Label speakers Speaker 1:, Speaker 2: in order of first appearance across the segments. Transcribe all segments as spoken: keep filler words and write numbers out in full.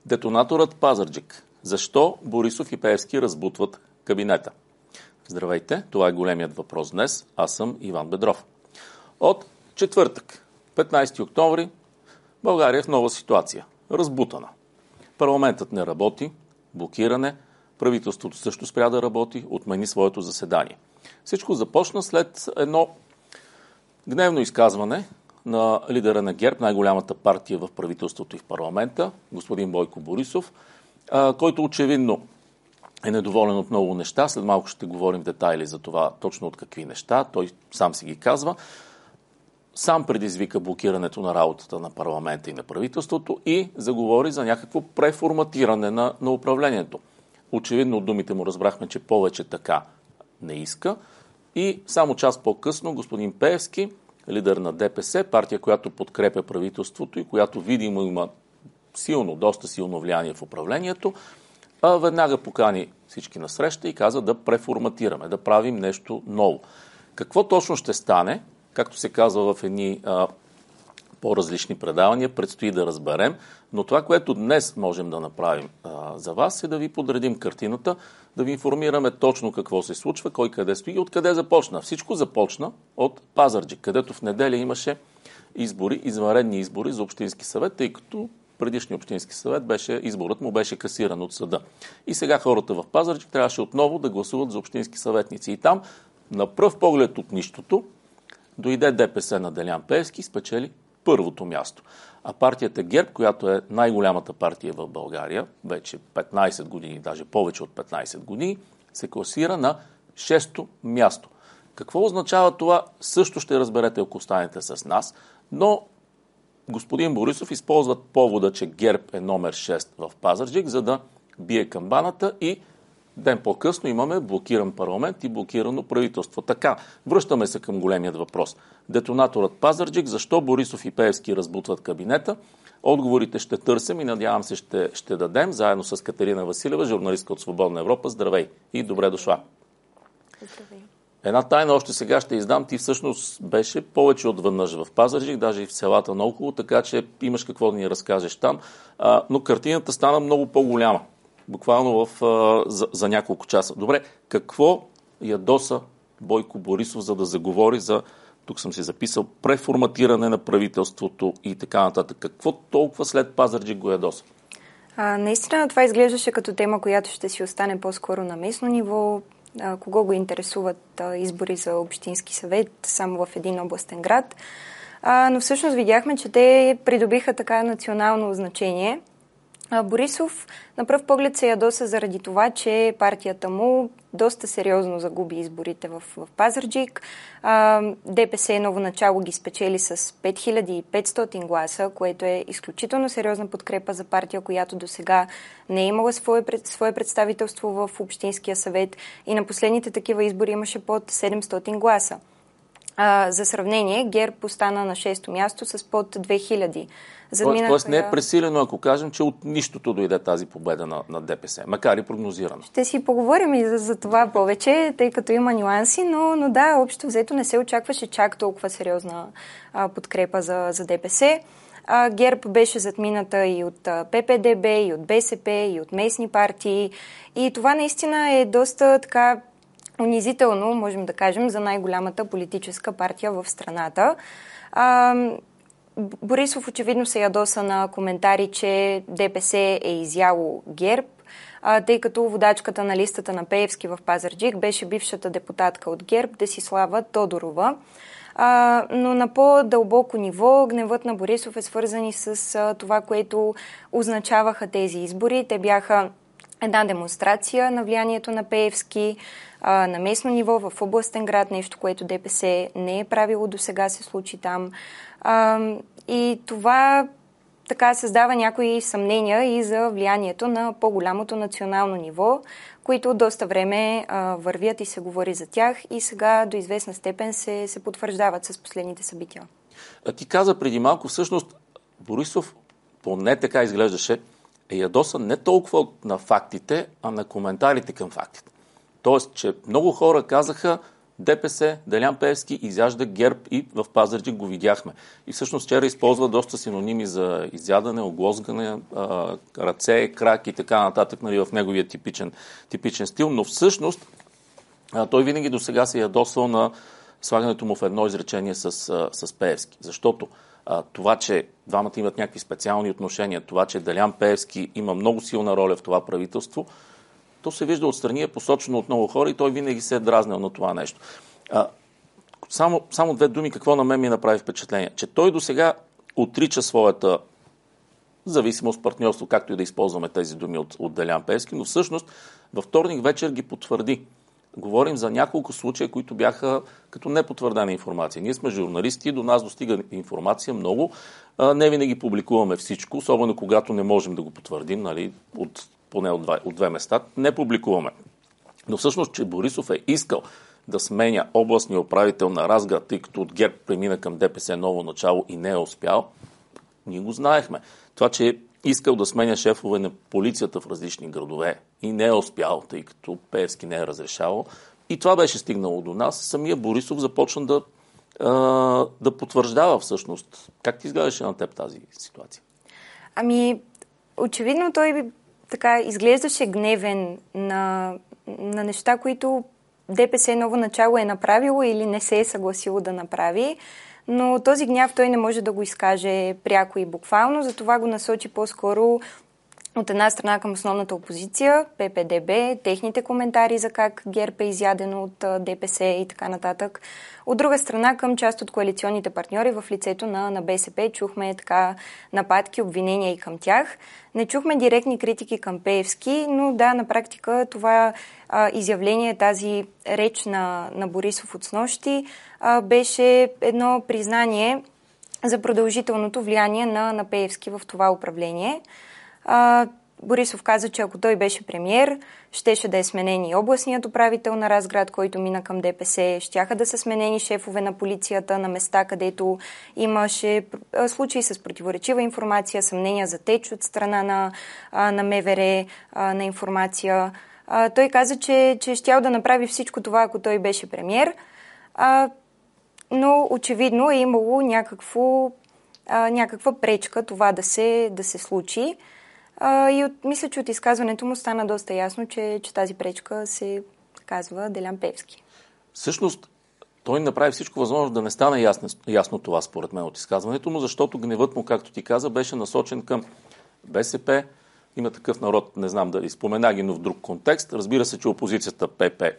Speaker 1: Детонаторът Пазарджик. Защо Борисов и Пеевски разбутват кабинета? Здравейте, това е големият въпрос днес. Аз съм Иван Бедров. От четвъртък, петнайсети октомври, България е в нова ситуация. Разбутана. Парламентът не работи, блокиране, правителството също спря да работи, отмени своето заседание. Всичко започна след едно гневно изказване на лидера на ГЕРБ, най-голямата партия в правителството и в парламента, господин Бойко Борисов, който очевидно е недоволен от много неща. След малко ще говорим в детайли за това точно от какви неща. Той сам си ги казва. Сам предизвика блокирането на работата на парламента и на правителството и заговори за някакво преформатиране на, на управлението. Очевидно от думите му разбрахме, че повече така не иска. И само час по-късно господин Пеевски, лидер на ДПС, партия, която подкрепя правителството и която видимо има силно, доста силно влияние в управлението, а веднага покани всички на среща и каза да преформатираме, да правим нещо ново. Какво точно ще стане, както се казва в едни а, по-различни предавания, предстои да разберем, но това, което днес можем да направим а, за вас, е да ви подредим картината, да ви информираме точно какво се случва, кой къде стои и откъде започна. Всичко започна от Пазарджик, където в неделя имаше избори, извънредни избори за Общински съвет, тъй като предишния Общински съвет беше, изборът му беше касиран от съда. И сега хората в Пазарджик трябваше отново да гласуват за общински съветници. И там, на пръв поглед от нищото, дойде ДПС на Делян Пеевски и спечели първото място. А партията ГЕРБ, която е най-голямата партия в България, вече петнайсет години, даже повече от петнайсет години, се класира на шесто място. Какво означава това? Също ще разберете, ако останете с нас, но господин Борисов използва повода, че ГЕРБ е номер шест в Пазарджик, за да бие камбаната и ден по-късно имаме блокиран парламент и блокирано правителство. Така, връщаме се към големият въпрос. Детонаторът Пазарджик, защо Борисов и Пеевски разбутват кабинета? Отговорите ще търсим и надявам се ще, ще дадем, заедно с Катерина Василева, журналистка от Свободна Европа. Здравей и добре дошла.
Speaker 2: Здравей.
Speaker 1: Една тайна още сега ще издам. Ти всъщност беше повече от веднъж в Пазарджик, даже и в селата наоколо, така че имаш какво да ни разкажеш там. А, но картината стана много по-голяма. Буквално в, а, за, за няколко часа. Добре, какво ядоса Бойко Борисов, за да заговори за, тук съм си записал, преформатиране на правителството и така нататък? Какво толкова след Пазарджик го ядоса?
Speaker 2: А, наистина това изглеждаше като тема, която ще си остане по-скоро на местно ниво. А, кого го интересуват а, избори за Общински съвет само в един областен град. А, но всъщност видяхме, че те придобиха така национално значение. Борисов на пръв поглед се ядоса заради това, че партията му доста сериозно загуби изборите в, в Пазарджик. ДПС новоначало ги спечели с пет хиляди и петстотин гласа, което е изключително сериозна подкрепа за партия, която досега не е имала свое, свое представителство в Общинския съвет и на последните такива избори имаше под седемстотин гласа. А, за сравнение, ГЕРБ остана на шесто място с под две хиляди.
Speaker 1: Задминаха... Тоест не е пресилено, ако кажем, че от нищото дойде тази победа на, на ДПС, макар и прогнозирано.
Speaker 2: Ще си поговорим и за, за това повече, тъй като има нюанси, но, но да, общо взето не се очакваше чак толкова сериозна а, подкрепа за, за ДПС. А, ГЕРБ беше затмината и от а, П П Д Б, и от Б С П, и от местни партии. И това наистина е доста така унизително, можем да кажем, за най-голямата политическа партия в страната. А, Борисов очевидно се ядоса на коментари, че ДПС е изяло ГЕРБ, а, тъй като водачката на листата на Пеевски в Пазарджик беше бившата депутатка от ГЕРБ Десислава Тодорова. А, но на по-дълбоко ниво гневът на Борисов е свързан и с а, това, което означаваха тези избори. Те бяха една демонстрация на влиянието на Пеевски а, на местно ниво в областен град, нещо, което ДПС не е правило до сега, се случи там. А, и това така създава някои съмнения и за влиянието на по-голямото национално ниво, които доста време а, вървят и се говори за тях и сега до известна степен се, се потвърждават с последните събития.
Speaker 1: А ти каза преди малко, всъщност Борисов поне така изглеждаше, е ядосан не толкова на фактите, а на коментарите към фактите. Тоест, че много хора казаха, ДПС, Делян Пеевски изяжда ГЕРБ и в Пазарджик го видяхме. И всъщност вчера използва доста синоними за изядане, оглозгане, ръце, крак и така нататък, нали, в неговия типичен, типичен стил, но всъщност той винаги до сега се ядосвал на слагането му в едно изречение с, с Пеевски. Защото а, това, че двамата имат някакви специални отношения, това, че Делян Пеевски има много силна роля в това правителство, то се вижда отстрани, е посочено от много хора и той винаги се е дразнил на това нещо. А, само, само две думи, какво на мен ми направи впечатление. Че той до сега отрича своята зависимост, партньорство, както и да използваме тези думи от, от Делян Пеевски, но всъщност във вторник вечер ги потвърди. Говорим за няколко случая, които бяха като непотвърдена информация. Ние сме журналисти, до нас достига информация много. А, не винаги публикуваме всичко, особено когато не можем да го потвърдим, нали, от, поне от, два, от две места. Не публикуваме. Но всъщност, че Борисов е искал да сменя областния управител на Разград, тъй като от ГЕРБ премина към ДПС ново начало и не е успял, ние го знаехме. Това, че е искал да сменя шефове на полицията в различни градове и не е успял, тъй като Пеевски не е разрешавал. И това беше стигнало до нас. Самия Борисов започна да, а, да потвърждава всъщност. Как ти изглеждаше на теб тази ситуация?
Speaker 2: Ами, очевидно той така изглеждаше гневен на, на неща, които ДПС ново начало е направило или не се е съгласило да направи. Но този гняв той не може да го изкаже пряко и буквално, затова го насочи по-скоро от една страна към основната опозиция, Пе Пе Де Бе, техните коментари за как ГЕРБ е изядено от ДПС и така нататък. От друга страна към част от коалиционните партньори в лицето на, на Бе Се Пе чухме така нападки, обвинения и към тях. Не чухме директни критики към Пеевски, но да, на практика това а, изявление, тази реч на, на Борисов от снощи а, беше едно признание за продължителното влияние на, на Пеевски в това управление. А, Борисов каза, че ако той беше премиер, щеше да е сменен и областният управител на Разград, който мина към Де Пе Се, щяха да са сменени шефове на полицията на места, където имаше случаи с противоречива информация, съмнения за теч от страна на, на Ме Ве Ре, на информация. А, той каза, че, че щял да направи всичко това, ако той беше премиер, а, но очевидно е имало някакво, а, някаква пречка това да се, да се случи. Uh, и от, мисля, че от изказването му стана доста ясно, че, че тази пречка се казва Делян Пеевски.
Speaker 1: Всъщност, той направи всичко възможно да не стане ясно, ясно това, според мен, от изказването му, защото гневът му, както ти каза, беше насочен към Бе Се Пе. Има такъв народ, не знам дали спомена ги, но в друг контекст. Разбира се, че опозицията Пе Пе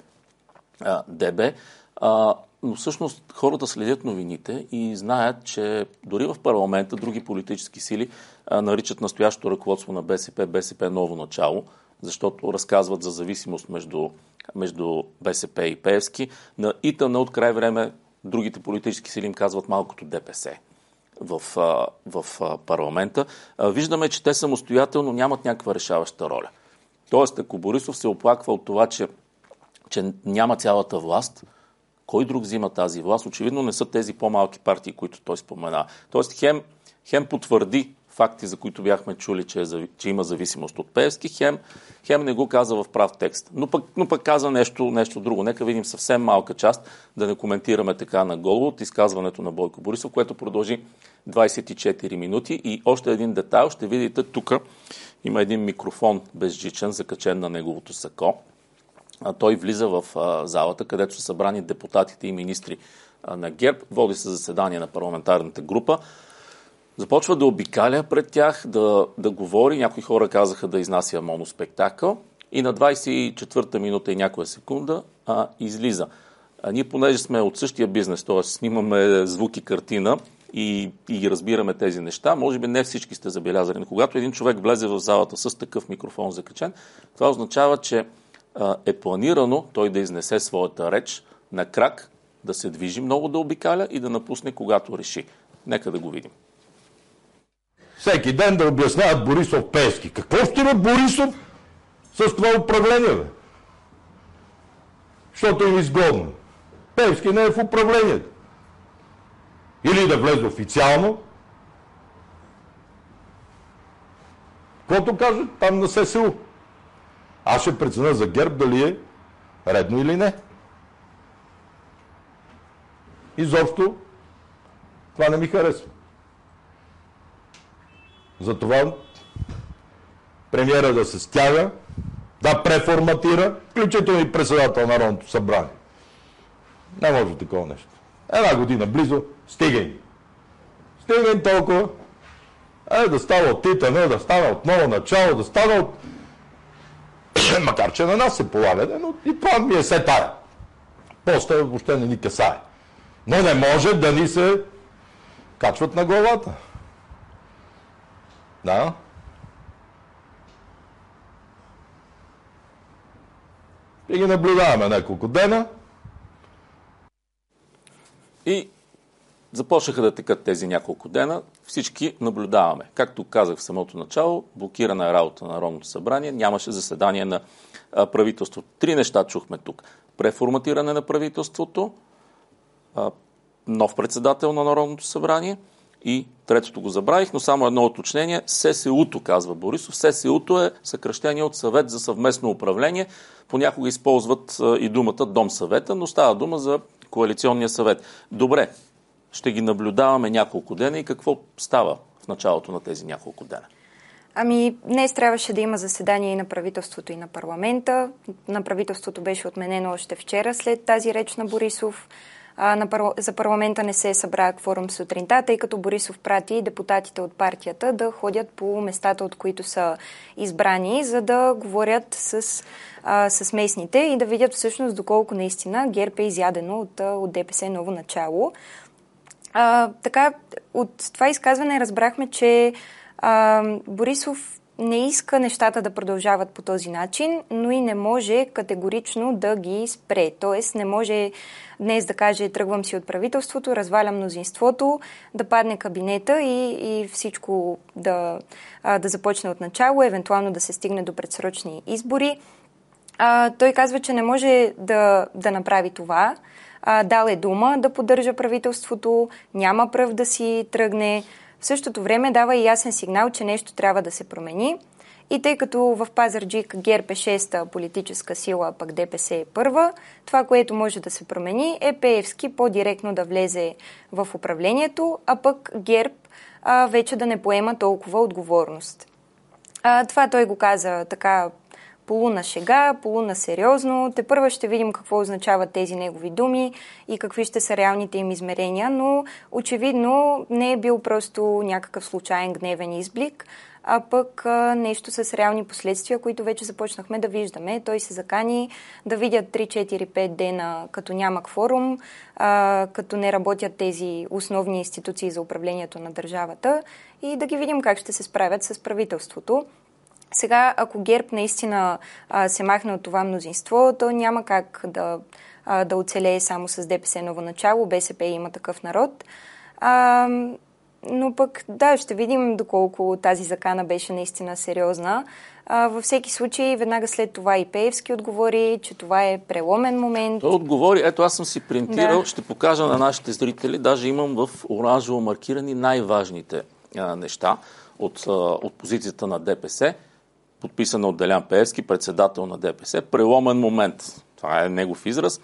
Speaker 1: Де Бе. Uh, но всъщност хората следят новините и знаят, че дори в парламента други политически сили а, наричат настоящото ръководство на Бе Се Пе Бе Се Пе ново начало, защото разказват за зависимост между, между Бе Се Пе и Пеевски. На И Т Н от край време другите политически сили им казват малкото Де Пе Се в, а, в а, парламента. А, виждаме, че те самостоятелно нямат някаква решаваща роля. Тоест, ако Борисов се оплаква от това, че, че няма цялата власт, кой друг взима тази власт? Очевидно не са тези по-малки партии, които той спомена. Тоест, хем, хем потвърди факти, за които бяхме чули, че, е, че има зависимост от Пеевски, хем, хем не го каза в прав текст. Но пък, но пък каза нещо, нещо друго. Нека видим съвсем малка част, да не коментираме така наголо от изказването на Бойко Борисов, което продължи двадесет и четири минути. И още един детайл, ще видите тук има един микрофон безжичен, закачен на неговото сако. Той влиза в а, залата, където са събрани депутатите и министри а, на ГЕРБ, води се заседание на парламентарната група, започва да обикаля пред тях, да, да говори, някои хора казаха да изнася моноспектакъл и на двадесет и четвърта минута и някоя секунда а, излиза. А ние, понеже сме от същия бизнес, т.е. снимаме звук и картина и, и разбираме тези неща, може би не всички сте забелязали, но когато един човек влезе в залата с такъв микрофон закачен, това означава, че е планирано той да изнесе своята реч на крак, да се движи много, да обикаля и да напусне, когато реши. Нека да го видим.
Speaker 3: Всеки ден да обясняват Борисов Пеевски. Какво ще има Борисов с това управление, бе? Защото им изгодно. Пеевски не е в управлението. Или да влезе официално. Каквото кажат там на Се Е У. Аз ще преценя за ГЕРБ дали е редно или не. Изобщо това не ми харесва. Затова премиера да се стяга, да преформатира, включително и председател на Народното събрание. Не може такова нещо. Една година близо, стига им. Стига им толкова. Е, да става от титана, да стане от ново начало, да стане от... Макар, че на нас се полага, но и това ми е се тая. Поста въобще не ни касае. Но не може да ни се качват на главата. Да. И ги наблюдаваме няколко дена.
Speaker 1: И започнаха да текат тези няколко дена. Всички наблюдаваме. Както казах в самото начало, блокирана е работа на Народното събрание. Нямаше заседание на а, правителството. Три неща чухме тук. Преформатиране на правителството, а, нов председател на Народното събрание и третото го забравих, но само едно уточнение. ССУ-то, казва Борисов. ССУ-то е съкращение от Съвет за съвместно управление. Понякога използват а, и думата Дом съвета, но става дума за коалиционния съвет. Добре, ще ги наблюдаваме няколко дена и какво става в началото на тези няколко дена?
Speaker 2: Ами, днес трябваше да има заседание и на правителството, и на парламента. На правителството беше отменено още вчера след тази реч на Борисов. А, на пар... За парламента не се е събра кворум сутринта, тъй като Борисов прати депутатите от партията да ходят по местата, от които са избрани, за да говорят с, а, с местните и да видят всъщност доколко наистина ГЕРБ е изядено от, от ДПС ново начало. А, така, от това изказване разбрахме, че а, Борисов не иска нещата да продължават по този начин, но и не може категорично да ги спре. Тоест не може днес да каже тръгвам си от правителството, развалям мнозинството, да падне кабинета и, и всичко да, а, да започне от начало, евентуално да се стигне до предсрочни избори. А, той казва, че не може да, да направи това. А, дал е дума да поддържа правителството, няма пръв да си тръгне. В същото време дава и ясен сигнал, че нещо трябва да се промени. И тъй като в Пазарджик ГЕРБ е шеста политическа сила, пък ДПС е първа, това, което може да се промени, е Пеевски по-директно да влезе в управлението, а пък ГЕРБ а, вече да не поема толкова отговорност. А, това той го каза така полуна шега, полуна сериозно. Тепърва ще видим какво означават тези негови думи и какви ще са реалните им измерения, но очевидно не е бил просто някакъв случайен гневен изблик, а пък а, нещо с реални последствия, които вече започнахме да виждаме. Той се закани да видят три четири пет дена, като няма кворум, а, като не работят тези основни институции за управлението на държавата и да ги видим как ще се справят с правителството. Сега, ако ГЕРБ наистина а, се махне от това мнозинство, то няма как да, а, да оцелее само с ДПС ново начало, БСП има такъв народ. А, но пък, да, ще видим доколко тази закана беше наистина сериозна. А, във всеки случай, веднага след това и Пеевски отговори, че това е преломен момент.
Speaker 1: Той отговори, ето аз съм си принтирал,
Speaker 2: да.
Speaker 1: Ще покажа на нашите зрители, даже имам в оранжево маркирани най-важните а, неща от, а, от позицията на ДПС. Подписана от Делян Пеевски, председател на ДПС. Преломен момент. Това е негов израз.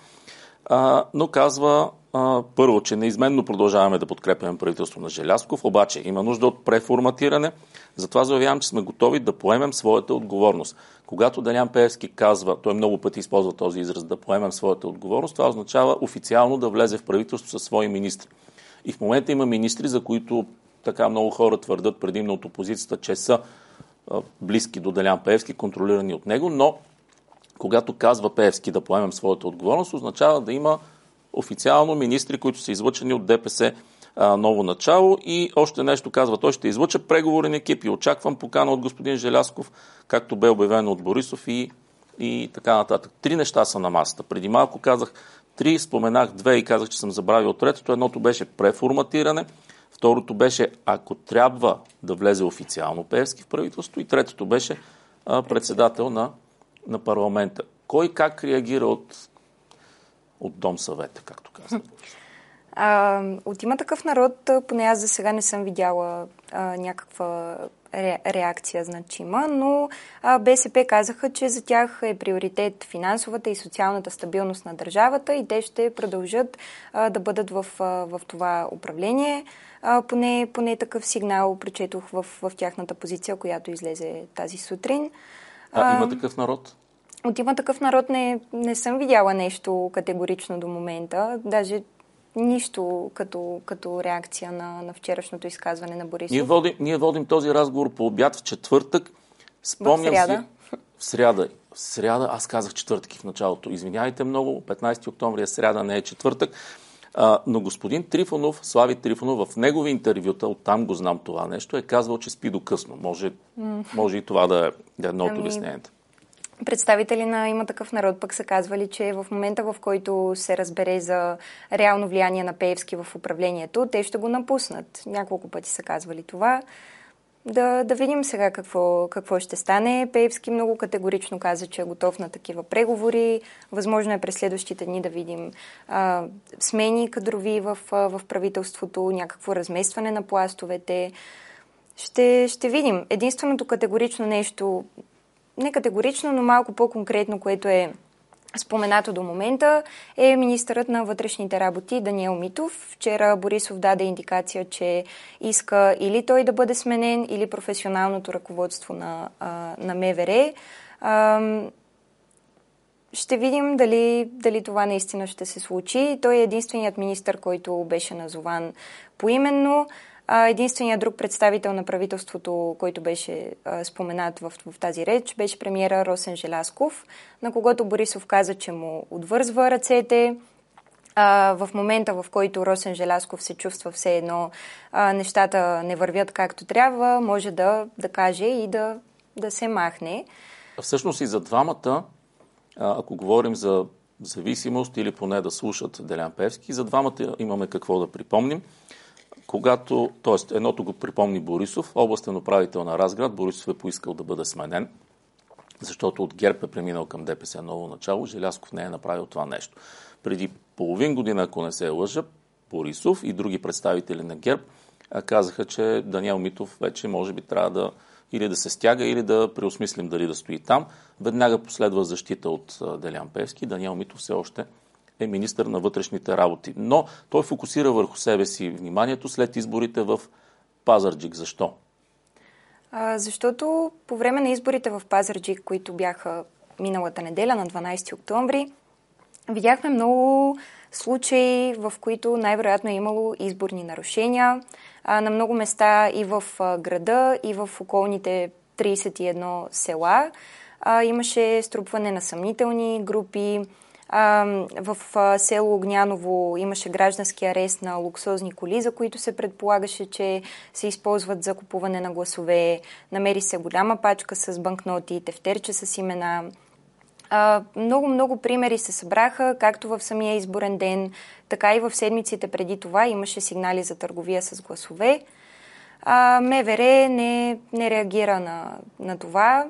Speaker 1: А, но казва а, първо, че неизменно продължаваме да подкрепяме правителство на Желязков, обаче има нужда от преформатиране. Затова заявявам, че сме готови да поемем своята отговорност. Когато Делян Пеевски казва, той много пъти използва този израз, да поемем своята отговорност, това означава официално да влезе в правителство със свои министри. И в момента има министри, за които така много хора твърдят предимно от опозицията, че са близки до Делян Пеевски, контролирани от него, но когато казва Пеевски да поемем своята отговорност, означава да има официално министри, които са излъчени от ДПС а, ново начало и още нещо казва, той ще излъча преговорен екип и очаквам покана от господин Желязков, както бе обявено от Борисов и, и така нататък. Три неща са на масата. Преди малко казах три, споменах две и казах, че съм забравил третото. Едното беше преформатиране, второто беше, ако трябва да влезе официално Пеевски в правителство, и третото беше а, председател на, на парламента. Кой как реагира от, от Дом съвета, както казвам?
Speaker 2: А, от Има такъв народ, поне аз за сега не съм видяла а, някаква ре, реакция значима, но а, БСП казаха, че за тях е приоритет финансовата и социалната стабилност на държавата и те ще продължат а, да бъдат в, а, в това управление. А, поне, поне такъв сигнал прочетох в, в тяхната позиция, която излезе тази сутрин.
Speaker 1: А, има такъв народ?
Speaker 2: От Има такъв народ не, не съм видяла нещо категорично до момента. Даже нищо като, като реакция на, на вчерашното изказване на Борисов.
Speaker 1: Ние водим, ние водим този разговор по обяд в четвъртък. Спомням
Speaker 2: в сряда.
Speaker 1: Си, в сряда. В сряда, аз казах четвъртък в началото. Извинявайте много, петнайсети октомври е сряда, не е четвъртък. А, но господин Трифонов, Слави Трифонов, в негови интервюта, оттам го знам това нещо, е казвал, че спи до късно. Може, mm. може и това да е, да е едно от
Speaker 2: ами...
Speaker 1: обясненията.
Speaker 2: Представители на Има такъв народ пък са казвали, че в момента, в който се разбере за реално влияние на Пеевски в управлението, те ще го напуснат. Няколко пъти са казвали това. Да, да видим сега какво, какво ще стане. Пеевски много категорично каза, че е готов на такива преговори. Възможно е през следващите дни да видим а, смени кадрови в, в правителството, някакво разместване на пластовете. Ще, ще видим. Единственото категорично нещо, не категорично, но малко по-конкретно, което е споменато до момента, е министърът на вътрешните работи Даниел Митов. Вчера Борисов даде индикация, че иска или той да бъде сменен, или професионалното ръководство на, на МВР. Ще видим дали, дали това наистина ще се случи. Той е единственият министър, който беше назован поименно. Единственият друг представител на правителството, който беше а, споменат в, в тази реч, беше премиера Росен Желязков, на когото Борисов каза, че му отвързва ръцете. А, в момента, в който Росен Желязков се чувства все едно, а, нещата не вървят както трябва, може да, да каже и да, да се махне.
Speaker 1: Всъщност и за двамата, ако говорим за зависимост или поне да слушат Делян Пеевски, за двамата имаме какво да припомним. Когато, т.е. едното го припомни Борисов, областен управител на Разград, Борисов е поискал да бъде сменен, защото от ГЕРБ е преминал към ДПС ново начало, Желязков не е направил това нещо. Преди половин година, ако не се лъжа, Борисов и други представители на ГЕРБ казаха, че Даниел Митов вече може би трябва да или да се стяга, или да преосмислим дали да стои там. Веднага последва защита от Делян Пеевски. Даниел Митов все още е министър на вътрешните работи. Но той фокусира върху себе си вниманието след изборите в Пазарджик. Защо?
Speaker 2: А, защото по време на изборите в Пазарджик, които бяха миналата неделя на дванайсети октомври, видяхме много случаи, в които най-вероятно е имало изборни нарушения. А, на много места и в а, града, и в околните трийсет и едно села. А, имаше струпване на съмнителни групи. В село Огняново имаше граждански арест на луксозни коли, за които се предполагаше, че се използват за купуване на гласове. Намери се голяма пачка с банкноти, тефтерче с имена. Много-много примери се събраха, както в самия изборен ден, така и в седмиците преди това имаше сигнали за търговия с гласове. МВР не, не реагира на, на това.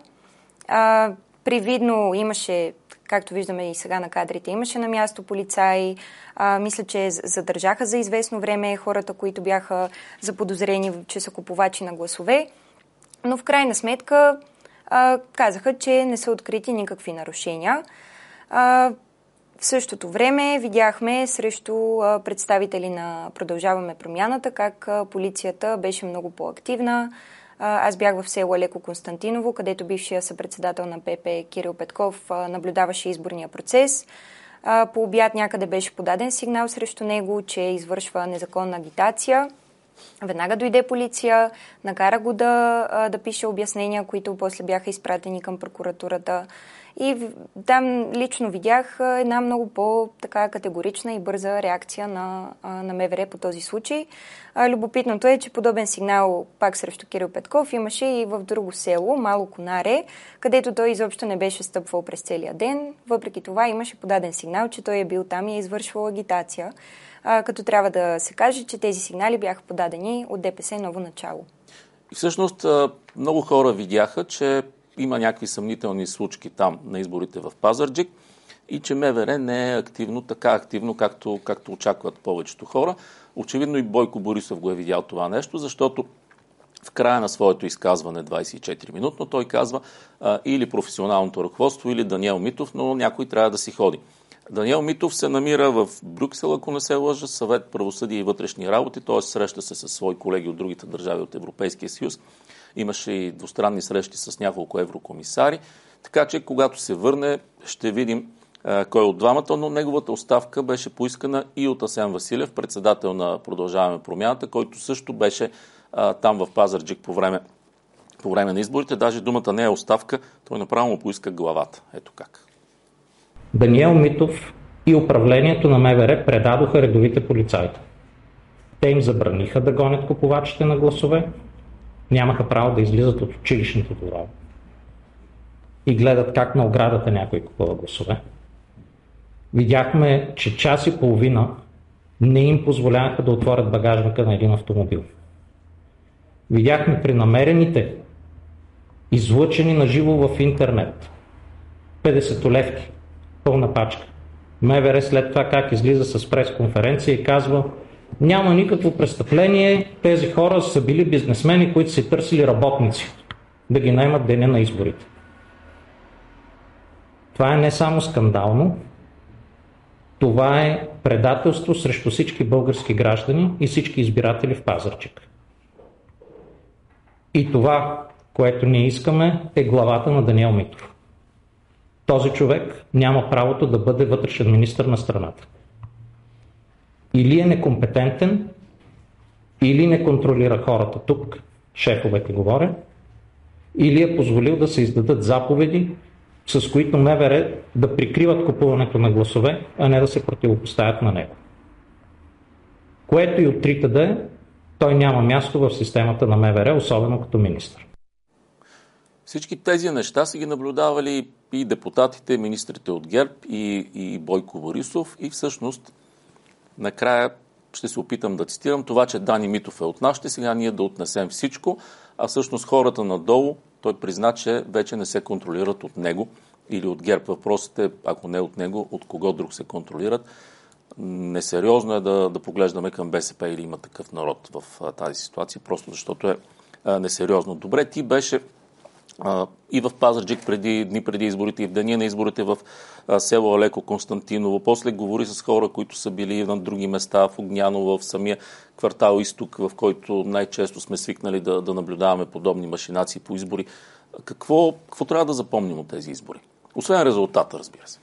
Speaker 2: Привидно имаше, както виждаме и сега на кадрите, имаше на място полицаи. А, мисля, че задържаха за известно време хората, които бяха заподозрени, че са купувачи на гласове. Но в крайна сметка а, казаха, че не са открити никакви нарушения. А, в същото време видяхме срещу а, представители на Продължаваме промяната, как а, полицията беше много по-активна. Аз бях в село Алеко Константиново, където бившия съпредседател на ПП Кирил Петков наблюдаваше изборния процес. По обяд някъде беше подаден сигнал срещу него, че извършва незаконна агитация. Веднага дойде полиция, накара го да, да пише обяснения, които после бяха изпратени към прокуратурата. И там лично видях една много по-така категорична и бърза реакция на, на МВР по този случай. Любопитното е, че подобен сигнал пак срещу Кирил Петков имаше и в друго село, Мало Конаре, където той изобщо не беше стъпвал през целия ден. Въпреки това имаше подаден сигнал, че той е бил там и е извършвал агитация. Като трябва да се каже, че тези сигнали бяха подадени от ДПС ново начало.
Speaker 1: И всъщност много хора видяха, че има някакви съмнителни случки там на изборите в Пазарджик и че МВР не е активно, така активно, както, както очакват повечето хора. Очевидно и Бойко Борисов го е видял това нещо, защото в края на своето изказване двадесет и четири минутно той казва а, или професионалното ръководство, или Даниел Митов, но някой трябва да си ходи. Даниел Митов се намира в Брюксел, ако не се лъжа, Съвет правосъдие и вътрешни работи, т.е. среща се с свои колеги от другите държави от Европейския съюз. Имаше и двустранни срещи с няколко еврокомисари, така че когато се върне, ще видим а, кой от двамата, но неговата оставка беше поискана и от Асен Василев, председател на Продължаваме промяната, който също беше а, там в Пазарджик по време, по време на изборите. Даже думата не е оставка, той направо му поиска главата. Ето как.
Speaker 4: Даниел Митов и управлението на МВР предадоха редовите полицаи. Те им забраниха да гонят купувачите на гласове, нямаха право да излизат от училищното дворове и гледат как на оградата някой купува гласове. Видяхме, че час и половина не им позволяваха да отворят багажника на един автомобил. Видяхме при намерените, излъчени на живо в интернет, петдесетолевки, пълна пачка. МВР след това как излиза с пресконференция и казва: няма никакво престъпление, тези хора са били бизнесмени, които са търсили работници да ги наемат деня на изборите. Това е не само скандално, това е предателство срещу всички български граждани и всички избиратели в Пазарджик. И това, което ние искаме, е главата на Даниел Митов. Този човек няма правото да бъде вътрешен министър на страната. Или е некомпетентен, или не контролира хората тук, шефовете говоря, или е позволил да се издадат заповеди, с които МВР да прикриват купуването на гласове, а не да се противопоставят на него. Което и от трите да е, той няма място в системата на МВР, особено като министър.
Speaker 1: Всички тези неща са ги наблюдавали и депутатите, министрите от ГЕРБ и, и Бойко Борисов, и всъщност накрая ще се опитам да цитирам това, че Дани Митов е от нас, ще сега ние да отнесем всичко, а всъщност хората надолу, той призна, че вече не се контролират от него или от ГЕРБ. Въпросът е, ако не от него, от кого друг се контролират. Несериозно е да, да поглеждаме към БСП или Има такъв народ в а, тази ситуация, просто защото е а, несериозно. Добре, ти беше а, и в Пазарджик преди, дни преди изборите, и в деня на изборите в а, село Алеко Константиново. После говори с хора, които са били на други места, в Огняново, в самия квартал Изток, в който най-често сме свикнали да, да наблюдаваме подобни машинации по избори. Какво, какво трябва да запомним от тези избори? Освен резултата, разбира се.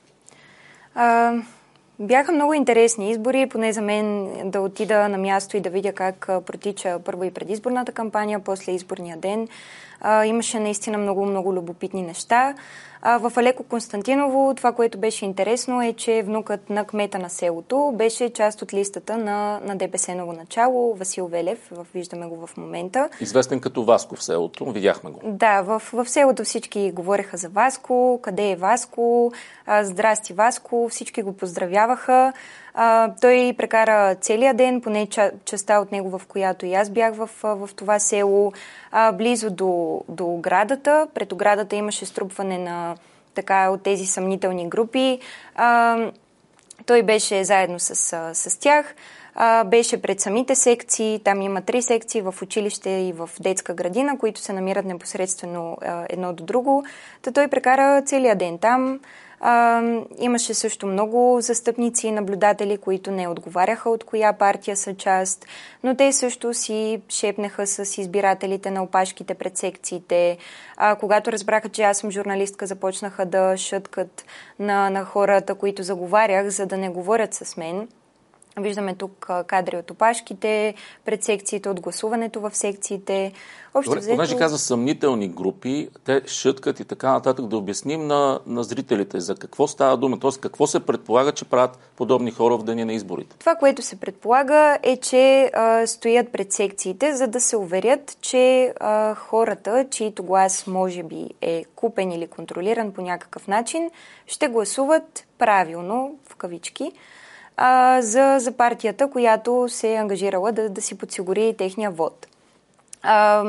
Speaker 2: А, бяха много интересни избори, поне за мен да отида на място и да видя как протича първо и предизборната кампания, после изборния ден. А, имаше наистина много-много любопитни неща. А, в Алеко Константиново това, което беше интересно, е, че внукът на кмета на селото беше част от листата на, на ДПС ново начало, Васил Велев, виждаме го в момента.
Speaker 1: Известен като Васко в селото, видяхме го.
Speaker 2: Да, в, в селото всички говореха за Васко, къде е Васко, а, здрасти Васко, всички го поздравяваха. А, той прекара целия ден, поне ча, частта от него, в която и аз бях в, в това село, а, близо до, до оградата. Пред оградата имаше струпване на така от тези съмнителни групи. А, той беше заедно с, с тях. А, беше пред самите секции. Там има три секции в училище и в детска градина, които се намират непосредствено а, едно до друго. Та той прекара целия ден там. А, имаше също много застъпници и наблюдатели, които не отговаряха от коя партия са част, но те също си шепнеха с избирателите на опашките пред секциите. А, когато разбраха, че аз съм журналистка, започнаха да шъткат на, на хората, които заговарях, за да не говорят с мен. Виждаме тук кадри от опашките, пред секциите, от гласуването в секциите. Общо
Speaker 1: Добре,
Speaker 2: взето...
Speaker 1: понеже каза съмнителни групи, те шъткат и така нататък, да обясним на, на зрителите за какво става дума, т.е. какво се предполага, че правят подобни хора в деня на изборите.
Speaker 2: Това, което се предполага, е, че а, стоят пред секциите, за да се уверят, че а, хората, чието глас може би е купен или контролиран по някакъв начин, ще гласуват правилно, в кавички, а, за, за партията, която се е ангажирала да, да си подсигури техния вод. А,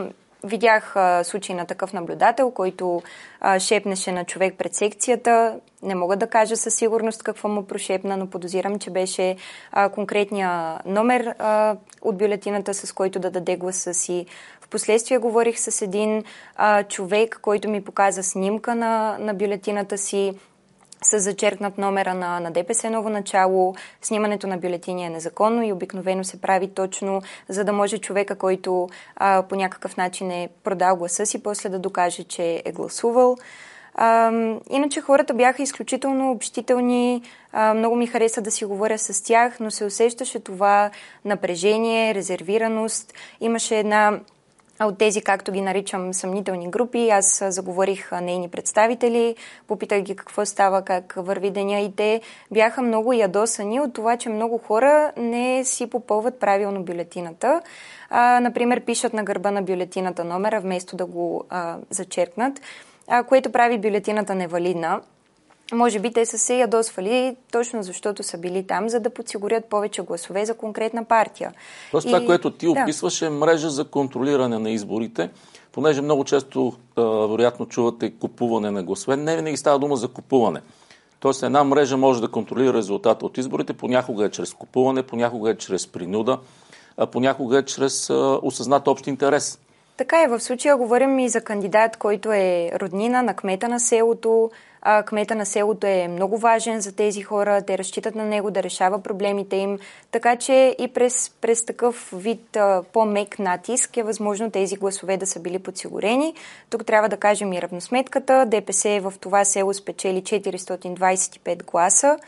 Speaker 2: видях а, случай на такъв наблюдател, който а, шепнеше на човек пред секцията. Не мога да кажа със сигурност какво му прошепна, но подозирам, че беше а, конкретния номер а, от бюлетината, с който да даде гласа си. Впоследствие говорих с един а, човек, който ми показа снимка на, на бюлетината си, с зачеркнат номера на, на ДПС Ново начало. Снимането на бюлетини е незаконно и обикновено се прави точно, за да може човека, който а, по някакъв начин е продал гласа си, после да докаже, че е гласувал. А, иначе хората бяха изключително общителни, а, много ми хареса да си говоря с тях, но се усещаше това напрежение, резервираност. Имаше една от тези, както ги наричам, съмнителни групи. Аз заговорих нейни представители, попитах ги какво става, как върви деня и те бяха много ядосани от това, че много хора не си попълват правилно бюлетината. А, например, пишат на гърба на бюлетината номера, вместо да го а, зачеркнат, а, което прави бюлетината невалидна. Може би те са се ядосвали точно защото са били там, за да подсигурят повече гласове за конкретна партия.
Speaker 1: Тоест
Speaker 2: и...
Speaker 1: това, което ти
Speaker 2: да.
Speaker 1: описваше, мрежа за контролиране на изборите, понеже много често, а, вероятно, чувате купуване на гласове. Не винаги става дума за купуване. Тоест една мрежа може да контролира резултата от изборите, понякога е чрез купуване, понякога е чрез принуда, а понякога е чрез а, осъзнат общ интерес.
Speaker 2: Така е, в случая говорим и за кандидат, който е роднина на кмета на селото. А, кмета на селото е много важен за тези хора, те разчитат на него да решава проблемите им, така че и през, през такъв вид а, по-мек натиск е възможно тези гласове да са били подсигурени. Тук трябва да кажем и равносметката. ДПС в това село спечели четиристотин двадесет и пет гласа,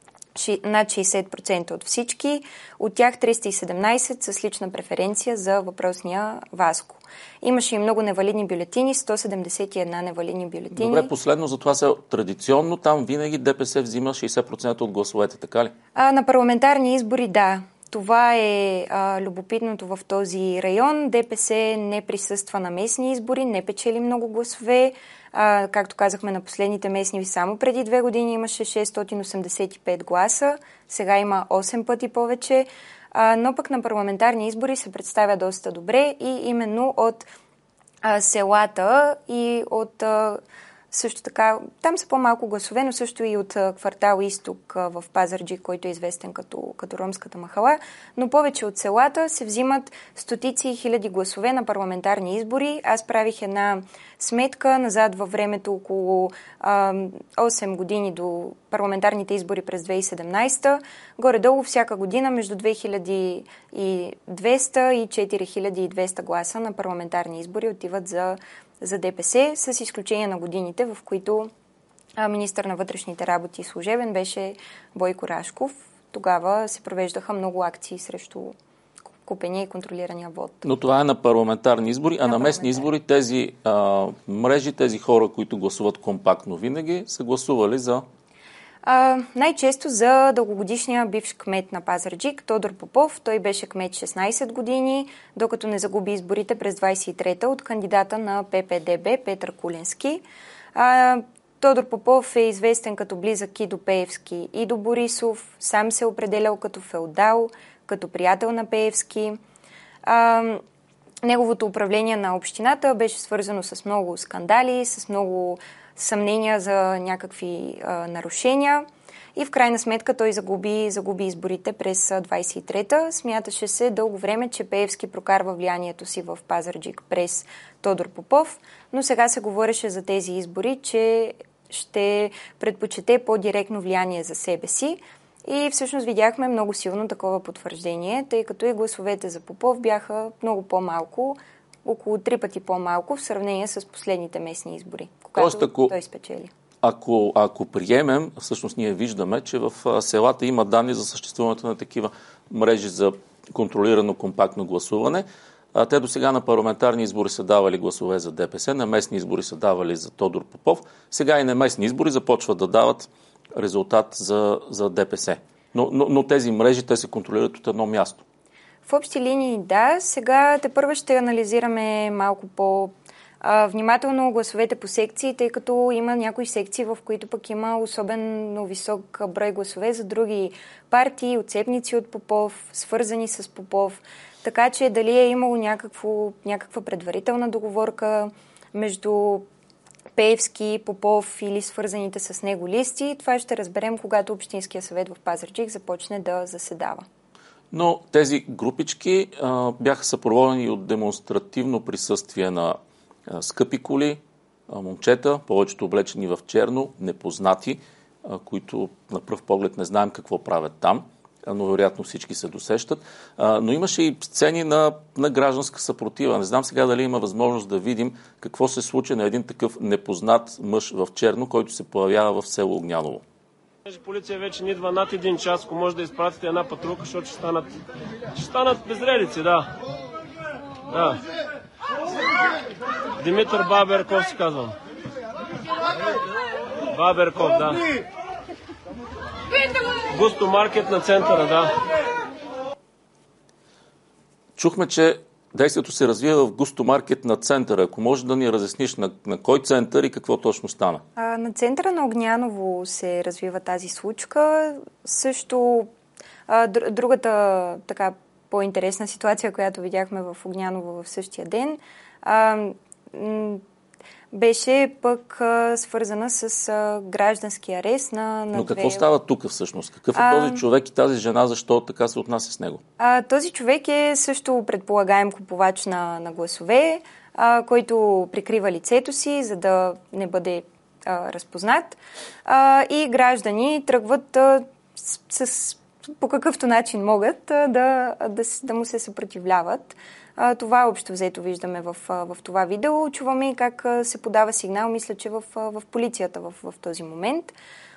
Speaker 2: над шейсет процента от всички, от тях триста и седемнадесет с лична преференция за въпросния Васко. Имаше и много невалидни бюлетини, сто седемдесет и една невалидни бюлетини.
Speaker 1: Добре, последно за това се традиционно там винаги ДПС взима шейсет процента от гласовете, така ли?
Speaker 2: А, на парламентарни избори, да. Това е а, любопитното в този район. ДПС не присъства на местни избори, не печели много гласове. А, както казахме на последните местни, само преди две години имаше шестстотин осемдесет и пет гласа, сега има осем пъти повече, а, но пък на парламентарни избори се представя доста добре и именно от а, селата и от а, също така, там са по-малко гласове, но също и от квартал Изток в Пазарджик, който е известен като, като ромската махала, но повече от селата се взимат стотици и хиляди гласове на парламентарни избори. Аз правих една сметка назад във времето, около а, осем години до парламентарните избори през две хиляди и седемнадесета. Горе-долу всяка година между две хиляди и двеста и четири хиляди и двеста гласа на парламентарни избори отиват за за ДПС, с изключение на годините, в които а, министър на вътрешните работи служебен беше Бойко Рашков. Тогава се провеждаха много акции срещу купения и контролирания вод.
Speaker 1: Но това е на парламентарни избори, а на, на местни избори тези а, мрежи, тези хора, които гласуват компактно винаги, са гласували за...
Speaker 2: А, най-често за дългогодишния бивш кмет на Пазарджик, Тодор Попов. Той беше кмет шестнадесет години, докато не загуби изборите през двадесет и трета от кандидата на Пе Пе Де Бе Петър Куленски. А, Тодор Попов е известен като близък и до Пеевски, и до Борисов. Сам се е определял като феодал, като приятел на Пеевски. А, неговото управление на общината беше свързано с много скандали, с много съмнения за някакви а, нарушения и в крайна сметка той загуби, загуби изборите през двадесет и трета. Смяташе се дълго време, че Пеевски прокарва влиянието си в Пазарджик през Тодор Попов, но сега се говореше за тези избори, че ще предпочете по-директно влияние за себе си и всъщност видяхме много силно такова потвърждение, тъй като и гласовете за Попов бяха много по-малко, около три пъти по-малко в сравнение с последните местни избори, когато Тоест, ако, той спечели.
Speaker 1: Ако, ако приемем, всъщност ние виждаме, че в селата има данни за съществуването на такива мрежи за контролирано компактно гласуване. А те до сега на парламентарни избори са давали гласове за ДПС, на местни избори са давали за Тодор Попов. Сега и на местни избори започват да дават резултат за, за ДПС. Но, но, но тези мрежи, те се контролират от едно място.
Speaker 2: В общи линии да. Сега тепърва ще анализираме малко по а, внимателно гласовете по секции, тъй като има някои секции, в които пък има особено висок брой гласове за други партии, отцепници от Попов, свързани с Попов. Така че дали е имало някакво, някаква предварителна договорка между Пеевски, Попов или свързаните с него листи, това ще разберем, когато Общинския съвет в Пазарджик започне да заседава.
Speaker 1: Но тези групички а, бяха съпроводени от демонстративно присъствие на а, скъпи коли, а, момчета, повечето облечени в черно, непознати, а, които на пръв поглед не знаем какво правят там, а, но вероятно всички се досещат. А, но имаше и сцени на, на гражданска съпротива. Не знам сега дали има възможност да видим какво се случи на един такъв непознат мъж в черно, който се появява в село Огняново.
Speaker 5: Полиция вече ни идва над един час, ако може да изпратите една патрулка, защото ще станат, ще станат безредици, да. да. Димитър Баберков се казвам. Баберков, да. Густо маркет на центъра, да.
Speaker 1: Чухме, че действието се развива в Густо маркет на центъра. Ако може да ни разясниш на, на кой център и какво точно стана?
Speaker 2: А, на центъра на Огняново се развива тази случка. Също а, другата така по-интересна ситуация, която видяхме в Огняново в същия ден, а, м- беше пък а, свързана с а, граждански арест на, на
Speaker 1: Но какво
Speaker 2: две...
Speaker 1: става тук всъщност? Какъв е
Speaker 2: а...
Speaker 1: този човек и тази жена? Защо така се отнася с него?
Speaker 2: А, този човек е също предполагаем купувач на, на гласове, а, който прикрива лицето си, за да не бъде а, разпознат. А, и граждани тръгват а, с, с, по какъвто начин могат а, да, да, да му се съпротивляват. А, това общо взето виждаме в, в това видео. Чуваме и как се подава сигнал, мисля, че в, в полицията в, в този момент.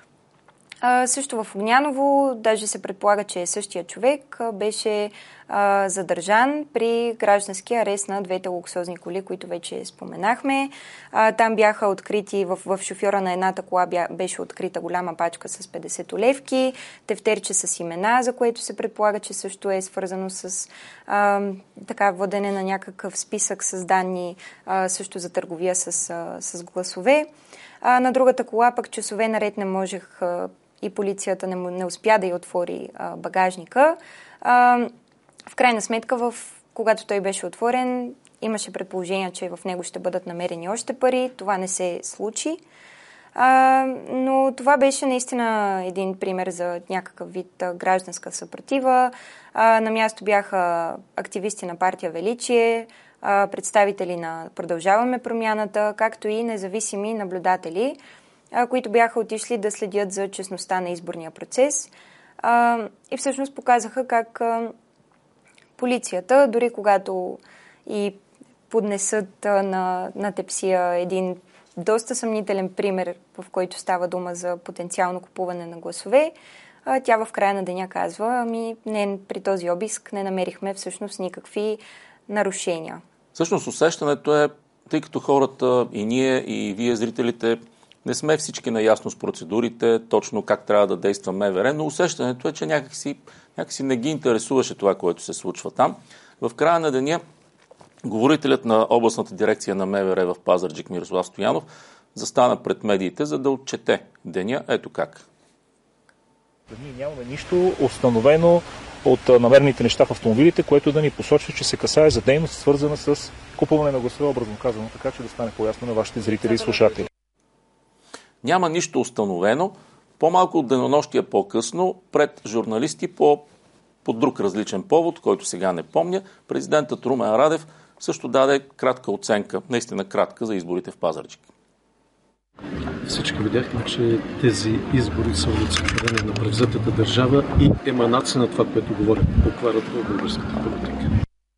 Speaker 2: А, също в Огняново, даже се предполага, че е същия човек, а, беше а, задържан при граждански арест на двете луксозни коли, които вече споменахме. А, там бяха открити, в, в шофьора на едната кола бя, беше открита голяма пачка с петдесет олевки, тефтерче с имена, за което се предполага, че също е свързано с а, така водене на някакъв списък с данни, а, също за търговия с, а, с гласове. А, на другата кола пък часове наред не можех а, и полицията не, не успя да й отвори а, багажника. А, в крайна сметка, в, когато той беше отворен, имаше предположение, че в него ще бъдат намерени още пари. Това не се случи. А, но това беше наистина един пример за някакъв вид а, гражданска съпротива. А, на място бяха активисти на партия Величие, а, представители на Продължаваме промяната, както и независими наблюдатели, а, които бяха отишли да следят за честността на изборния процес. А, и всъщност показаха как а, полицията, дори когато и поднесат а, на, на тепсия един доста съмнителен пример, в който става дума за потенциално купуване на гласове, а, тя в края на деня казва, ами не, при този обиск не намерихме всъщност никакви нарушения.
Speaker 1: Всъщност усещането е, тъй като хората и ние, и вие, зрителите, не сме всички наясно с процедурите, точно как трябва да действа МВР, но усещането е, че някакси, някакси не ги интересуваше това, което се случва там. В края на деня говорителят на областната дирекция на МВР в Пазарджик Мирослав Стоянов застана пред медиите, за да отчете деня. Ето как.
Speaker 6: Ние нямаме нищо установено от намерените неща в автомобилите, което да ни посочва, че се касае за дейност, свързана с купуване на гласове, образно казано, така че да стане по-ясно на вашите зрители и слушатели.
Speaker 1: Няма нищо установено. По-малко от денонощия по-късно, пред журналисти по, по друг различен повод, който сега не помня, президентът Румен Радев също даде кратка оценка, наистина кратка, за изборите в Пазарджик.
Speaker 7: Всички видяхме, че тези избори са олицетворение на превзетата държава и еманация на това, което говорят покварата в българската политика.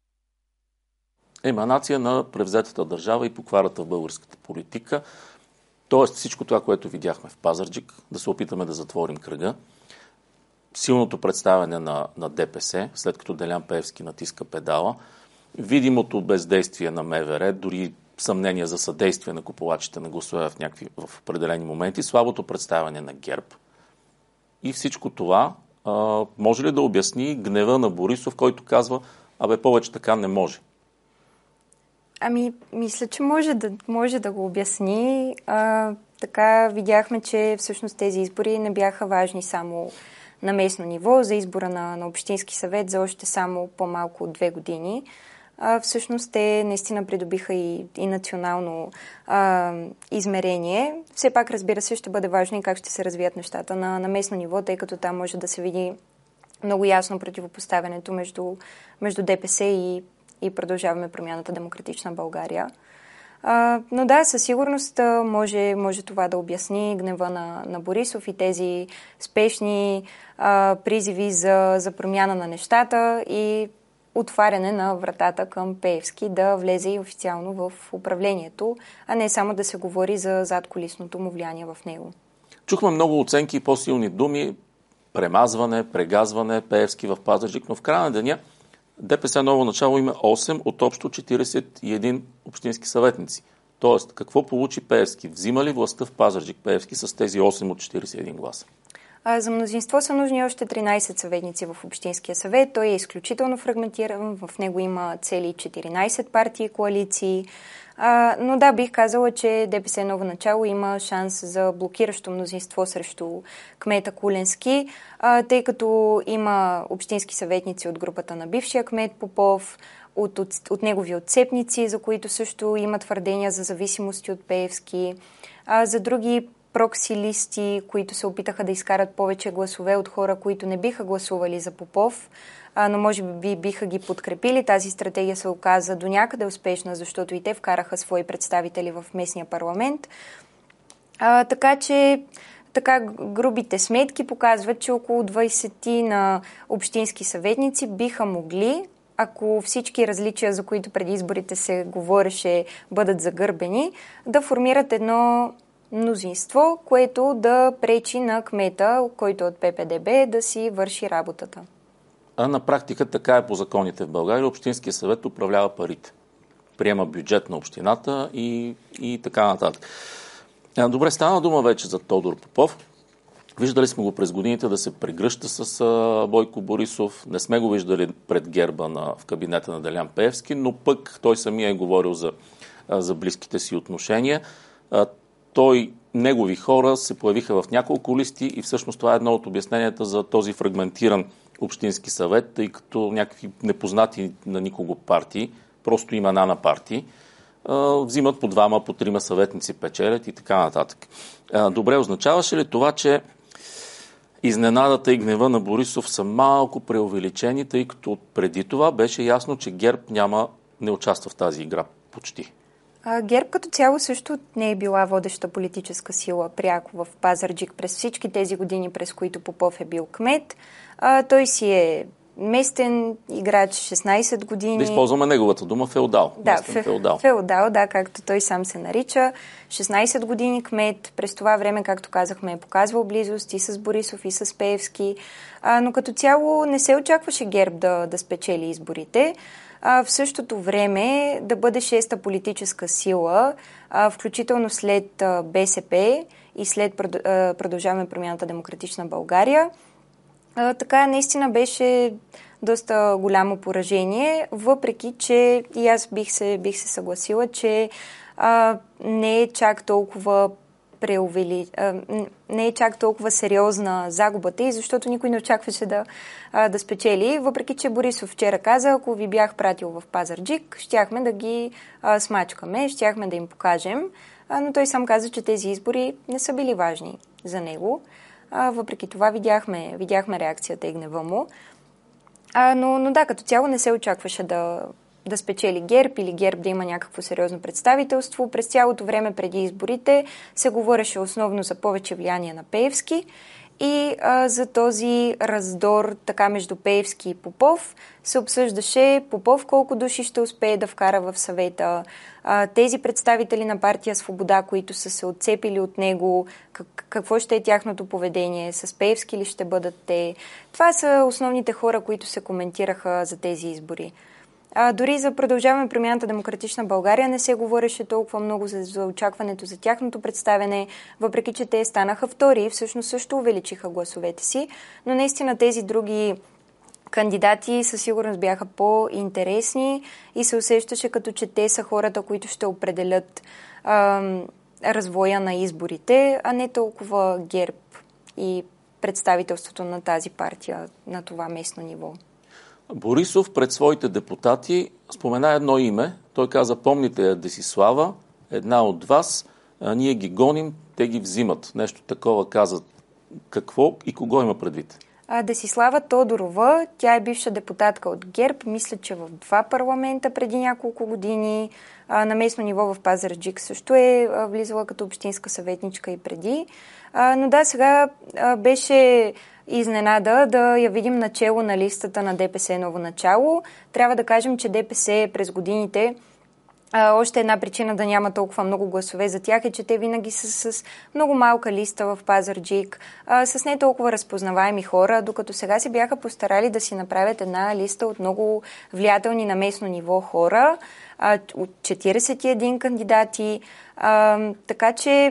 Speaker 1: Еманация на превзетата държава и покварата в българската политика. Тоест всичко това, което видяхме в Пазарджик, да се опитаме да затворим кръга. Силното представяне на, на ДПС, след като Делян Пеевски натиска педала, видимото бездействие на МВР, дори съмнения за съдействие на купувачите на гласове в, някакви, в определени моменти, слабото представяне на ГЕРБ. И всичко това а, може ли да обясни гнева на Борисов, който казва, абе повече така не може?
Speaker 2: Ами, мисля, че може да, може да го обясни. А, така видяхме, че всъщност тези избори не бяха важни само на местно ниво за избора на, на Общински съвет за още само по-малко от две години. А, всъщност те наистина придобиха и, и национално а, измерение. Все пак, разбира се, ще бъде важно и как ще се развият нещата на, на местно ниво, тъй като там може да се види много ясно противопоставянето между, между ДПС и, и Продължаваме промяната Демократична България. А, но да, със сигурност може, може това да обясни гнева на, на Борисов и тези спешни а, призиви за, за промяна на нещата и отваряне на вратата към Пеевски да влезе и официално в управлението, а не само да се говори за задкулисното му влияние в него.
Speaker 1: Чухме много оценки и по-силни думи, премазване, прегазване, Пеевски в Пазарджик, но в края на деня ДПС Ново начало има осем от общо четиридесет и един общински съветници. Тоест, какво получи Пеевски? Взима ли властта в Пазарджик Пеевски с тези осем от четиридесет и един гласа?
Speaker 2: А, за мнозинство са нужни още тринадесет съветници в Общинския съвет. Той е изключително фрагментиран. В него има цели четиринадесет партии и коалиции. А, но да, бих казала, че ДПС Ново начало има шанс за блокиращо мнозинство срещу кмета Куленски, а, тъй като има общински съветници от групата на бившия кмет Попов, от, от, от негови отцепници, за които също има твърдения за зависимости от Пеевски, а, за други прокси листи, които се опитаха да изкарат повече гласове от хора, които не биха гласували за Попов, а, но може би биха ги подкрепили. Тази стратегия се оказа до някъде успешна, защото и те вкараха свои представители в местния парламент. А, така че така грубите сметки показват, че около двадесет на общински съветници биха могли, ако всички различия, за които преди изборите се говореше, бъдат загърбени, да формират едно мнозинство, което да пречи на кмета, който от Пе Пе Де Бе, да си върши работата.
Speaker 1: А на практика така е по законите в България. Общинския съвет управлява парите. Приема бюджет на общината и, и така нататък. Добре, стана дума вече за Тодор Попов. Виждали сме го през годините да се прегръща с а, Бойко Борисов. Не сме го виждали пред герба на, в кабинета на Делян Пеевски, но пък той самия е говорил за, а, за близките си отношения. А, той, негови хора се появиха в няколко листи и всъщност това е едно от обясненията за този фрагментиран общински съвет, тъй като някакви непознати на никого партии, просто имена на партии, взимат по двама, по трима съветници, печелят и така нататък. Добре, означаваше ли това, че изненадата и гнева на Борисов са малко преувеличени, тъй като преди това беше ясно, че ГЕРБ няма, не участва в тази игра почти?
Speaker 2: А, ГЕРБ като цяло също не е била водеща политическа сила пряко в Пазарджик през всички тези години, през които Попов е бил кмет. А, той си е местен играч, шестнадесет години.
Speaker 1: Да използваме неговата дума феодал.
Speaker 2: Да,
Speaker 1: местен феодал.
Speaker 2: феодал, да, както той сам се нарича. шестнадесет години кмет. През това време, както казахме, е показвал близост и с Борисов, и с Пеевски. А, но като цяло не се очакваше ГЕРБ да, да спечели изборите. А, в същото време да бъде шеста политическа сила, а, включително след а, Бе Се Пе и след Продължаваме промяната Демократична България. А, така наистина беше доста голямо поражение, въпреки че и аз бих се, бих се съгласила, че а, не е чак толкова преувели... не е чак толкова сериозна загубата и защото никой не очакваше да, да спечели, въпреки че Борисов вчера каза, ако ви бях пратил в Пазарджик, щяхме да ги а, смачкаме, щяхме да им покажем, а, но той сам каза, че тези избори не са били важни за него. А, въпреки това видяхме, видяхме реакцията и гнева му. А, но, но да, като цяло не се очакваше да да спечели ГЕРБ или ГЕРБ да има някакво сериозно представителство. През цялото време преди изборите се говореше основно за повече влияние на Пеевски и а, за този раздор така между Пеевски и Попов се обсъждаше Попов колко души ще успее да вкара в съвета, а, тези представители на партия Свобода, които са се отцепили от него, как, какво ще е тяхното поведение, с Пеевски ли ще бъдат те. Това са основните хора, които се коментираха за тези избори. А, дори за Продължаваме промяната Демократична България не се говореше толкова много за, за очакването за тяхното представяне, въпреки че те станаха втори и всъщност също увеличиха гласовете си, но наистина тези други кандидати със сигурност бяха по-интересни и се усещаше като че те са хората, които ще определят а, развоя на изборите, а не толкова ГЕРБ и представителството на тази партия на това местно ниво.
Speaker 1: Борисов пред своите депутати спомена едно име. Той каза, помните Десислава, една от вас, а ние ги гоним, те ги взимат. Нещо такова каза. Какво и кого има предвид?
Speaker 2: Десислава Тодорова, тя е бивша депутатка от ГЕРБ, мисля, че в два парламента преди няколко години. На местно ниво в Пазарджик също е влизала като общинска съветничка и преди. Но да, сега беше изненада да я видим начело на листата на ДПС Ново начало. Трябва да кажем, че ДПС през годините А, още една причина да няма толкова много гласове за тях е, че те винаги са с много малка листа в Пазарджик, а, с не толкова разпознаваеми хора, докато сега се бяха постарали да си направят една листа от много влиятелни на местно ниво хора, а, от четиридесет и един кандидати, а, така че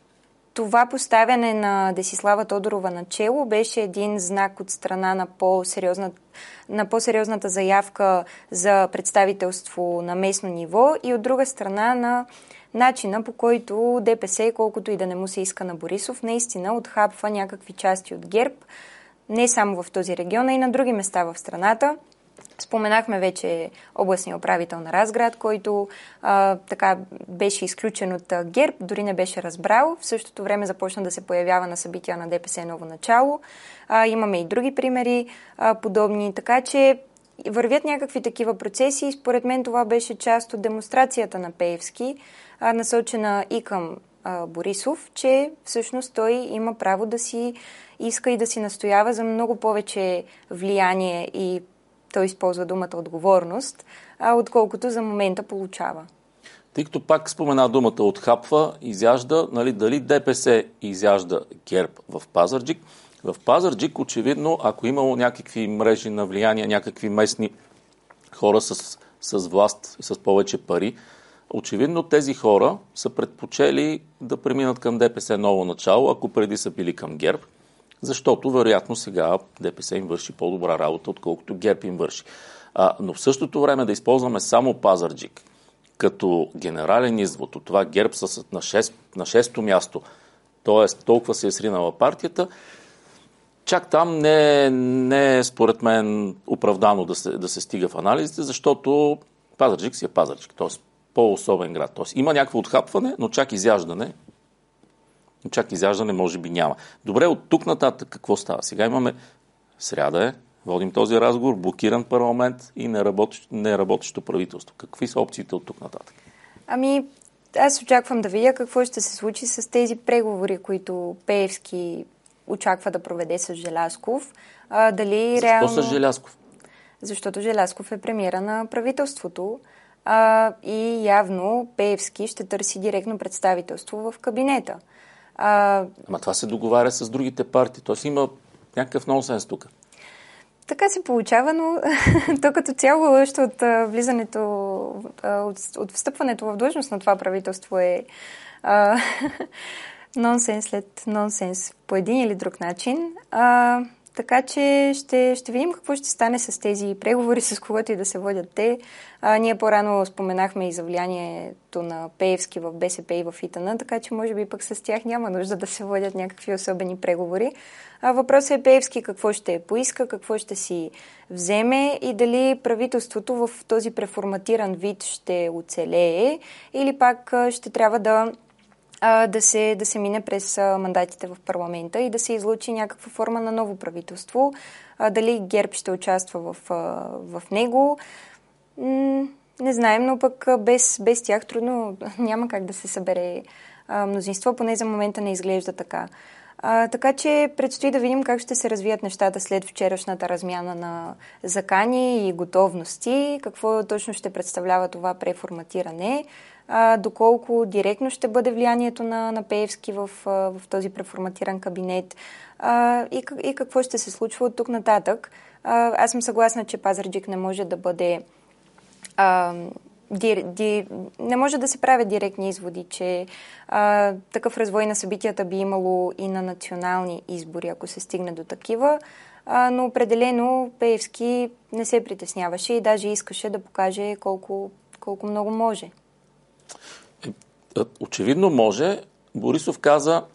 Speaker 2: това поставяне на Десислава Тодорова начело беше един знак от страна на по-сериозна, на по-сериозната заявка за представителство на местно ниво и от друга страна на начина, по който ДПС, колкото и да не му се иска на Борисов, наистина отхапва някакви части от ГЕРБ, не само в този регион, а и на други места в страната. Споменахме вече областния управител на Разград, който а, така беше изключен от а, ГЕРБ, дори не беше разбрал. В същото време започна да се появява на събития на ДПС Ново начало. А, имаме и други примери а, подобни, така че вървят някакви такива процеси и според мен това беше част от демонстрацията на Пеевски, а, насочена и към а, Борисов, че всъщност той има право да си иска и да си настоява за много повече влияние и той използва думата отговорност, а, отколкото за момента получава.
Speaker 1: Тъй като пак спомена думата отхапва, изяжда, нали, дали ДПС изяжда ГЕРБ в Пазарджик. В Пазарджик, очевидно, ако имало някакви мрежи на влияние, някакви местни хора с, с власт, с повече пари, очевидно тези хора са предпочели да преминат към ДПС Ново начало, ако преди са били към ГЕРБ, защото вероятно сега ДПС им върши по-добра работа, отколкото ГЕРБ им върши. А, но в същото време да използваме само Пазарджик като генерален извод от това ГЕРБ са на, шест, на шесто място, т.е. толкова се е сринала партията, чак там не, не е според мен оправдано да се, да се стига в анализите, защото Пазарджик си е Пазарджик, т.е. по-особен град. Т.е. има някакво отхапване, но чак изяждане Но чак изяждане може би няма. Добре, от тук нататък какво става? Сега имаме сряда е, водим този разговор, блокиран парламент и неработещо, неработещо правителство. Какви са опциите от тук нататък?
Speaker 2: Ами, аз очаквам да видя какво ще се случи с тези преговори, които Пеевски очаква да проведе с Желязков. А, дали
Speaker 1: Защо
Speaker 2: реално...
Speaker 1: с Желязков?
Speaker 2: Защото Желязков е премиера на правителството а, и явно Пеевски ще търси директно представителство в кабинета. А...
Speaker 1: Ама това се договаря с другите партии. Тоест има някакъв нонсенс тук.
Speaker 2: Така се получава, но то като цяло още от влизането, от, от встъпването в длъжност на това правителство е а, нонсенс след нонсенс по един или друг начин. А, така че ще, ще видим какво ще стане с тези преговори, с когото и да се водят те. А, ние по-рано споменахме и за влиянието на Пеевски в БСП и в ИТН, така че може би пък с тях няма нужда да се водят някакви особени преговори. А, въпросът е Пеевски какво ще поиска, какво ще си вземе и дали правителството в този преформатиран вид ще оцелее или пак ще трябва да Да се, да се мине през мандатите в парламента и да се излучи някаква форма на ново правителство. Дали ГЕРБ ще участва в, в него, не знаем, но пък без, без тях трудно няма как да се събере мнозинство, поне за момента не изглежда така. А, така че предстои да видим как ще се развият нещата след вчерашната размяна на закани и готовности, какво точно ще представлява това преформатиране, а, доколко директно ще бъде влиянието на, на Пеевски в, в този преформатиран кабинет а, и, и какво ще се случва от тук нататък. А, аз съм съгласна, че Пазарджик не може да бъде... А, Ди, ди, не може да се правят директни изводи, че а, такъв развой на събитията би имало и на национални избори, ако се стигне до такива, а, но определено Пеевски не се притесняваше и даже искаше да покаже колко, колко много може.
Speaker 1: Очевидно може. Борисов каза,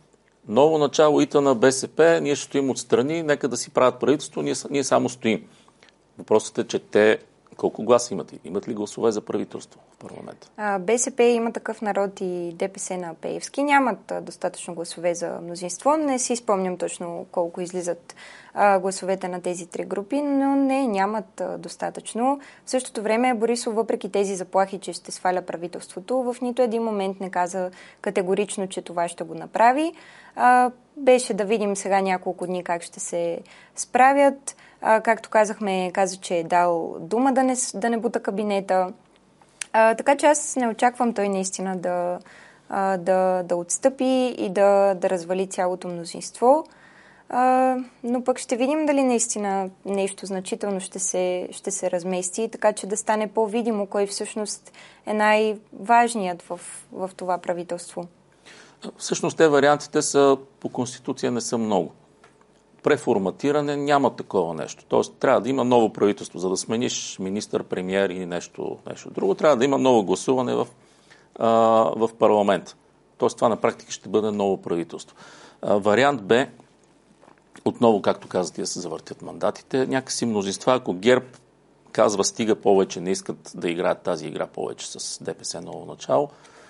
Speaker 1: Ново начало и на БСП, ние ще стоим отстрани, нека да си правят правителство, ние, ние само стоим. Въпросът е, че те колко гласа имат? Имат ли гласове за правителство в парламента?
Speaker 2: А, БСП, Има такъв народ и ДПС на Пеевски нямат а, достатъчно гласове за мнозинство. Не си спомням точно колко излизат а, гласовете на тези три групи, но не, нямат а, достатъчно. В същото време Борисов, въпреки тези заплахи, че ще сваля правителството, в нито един момент не каза категорично, че това ще го направи. А, беше да видим сега няколко дни как ще се справят. А, както казахме, каза, че е дал дума да не, да не бута кабинета. А, така че аз не очаквам той наистина да, а, да, да отстъпи и да, да развали цялото мнозинство. А, но пък ще видим дали наистина нещо значително ще се, ще се размести, така че да стане по-видимо кой всъщност е най-важният в, в това правителство.
Speaker 1: Всъщност те вариантите са по Конституция не са много. Преформатиране няма такова нещо. Тоест трябва да има ново правителство, за да смениш министър, премиер и нещо, нещо друго. Трябва да има ново гласуване в, а, в парламент. Тоест това на практика ще бъде ново правителство. А, вариант Б, отново, както казах, да се завъртят мандатите, някакси мнозинства, ако ГЕРБ казва стига повече, не искат да играят тази игра повече с ДПС ново начало,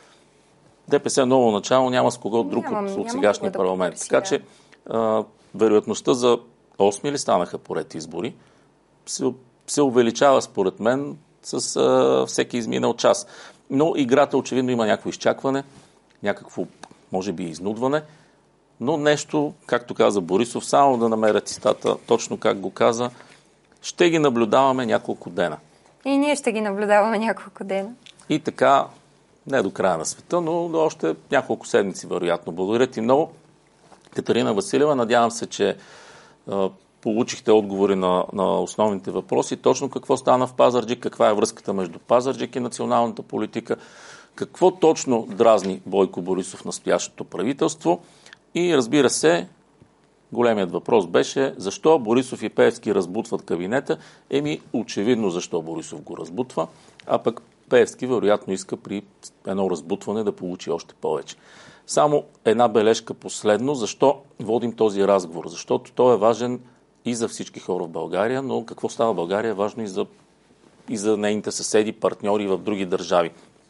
Speaker 1: ДПС ново начало няма с кого друг
Speaker 2: Нямам,
Speaker 1: от, от
Speaker 2: няма
Speaker 1: сегашния
Speaker 2: да
Speaker 1: парламент.
Speaker 2: потърси,
Speaker 1: така
Speaker 2: да.
Speaker 1: че а, вероятността за осми ли станаха поред избори, се, се увеличава според мен с а, всеки изминал час. Но играта очевидно има някакво изчакване, някакво, може би, изнудване, но нещо, както каза Борисов, само да намеря цитата, точно как го каза, ще ги наблюдаваме няколко дена.
Speaker 2: И ние ще ги наблюдаваме няколко дена.
Speaker 1: И така, не до края на света, но до още няколко седмици, вероятно. Благодаря ти много, Катерина Василева. Надявам се, че а, получихте отговори на, на основните въпроси. Точно какво стана в Пазарджик, каква е връзката между Пазарджик и националната политика, какво точно дразни Бойко Борисов настоящото правителство и, разбира се, големият въпрос беше защо Борисов и Пеевски разбутват кабинета. Еми, очевидно защо Борисов го разбутва, а пък Пеевски вероятно иска при едно разбутване да получи още повече. Само една бележка последно. Защо водим този разговор? Защото той е важен и за всички хора в България, но какво става в България е важно и за, и за нейните съседи, партньори в други държави.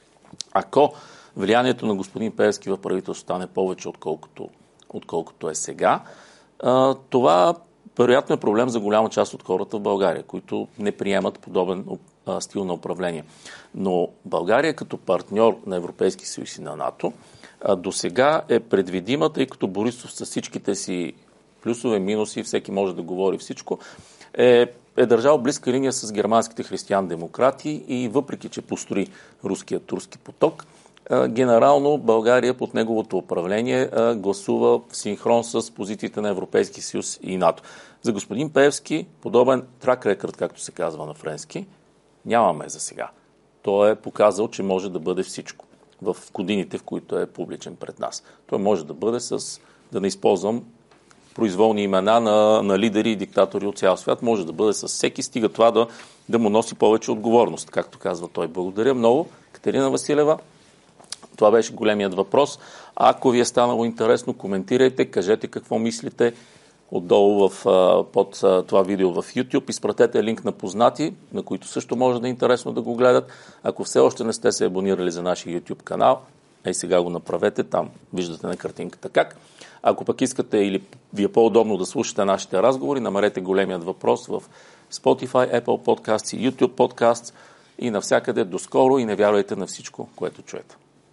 Speaker 1: Ако влиянието на господин Пеевски в правителството стане повече, отколкото, отколкото е сега, това вероятно е проблем за голяма част от хората в България, които не приемат подобен стил на управление. Но България като партньор на Европейския съюз и на НАТО до сега е предвидима, тъй като Борисов с всичките си плюсове, минуси, всеки може да говори всичко, е, е държал близка линия с германските християн-демократи и въпреки, че построи руския турски поток, генерално България под неговото управление гласува в синхрон с позициите на Европейския съюз и НАТО. За господин Пеевски подобен трак рекърд, както се казва на френски, нямаме за сега. Той е показал, че може да бъде всичко в годините, в които е публичен пред нас. Той може да бъде с, да не използвам произволни имена на, на лидери и диктатори от цял свят, може да бъде с всеки, стига това да, да му носи повече отговорност, както казва той. Благодаря много, Катерина Василева. Това беше големият въпрос. А ако ви е станало интересно, коментирайте, кажете какво мислите отдолу в, под това видео в YouTube. Изпратете линк на познати, на които също може да е интересно да го гледат. Ако все още не сте се абонирали за нашия YouTube канал, ей сега го направете, там виждате на картинката как. Ако пък искате или ви е по-удобно да слушате нашите разговори, намерете големият въпрос в Spotify, Apple Podcasts и YouTube Podcasts и навсякъде. До скоро и не вярвайте на всичко, което чуете.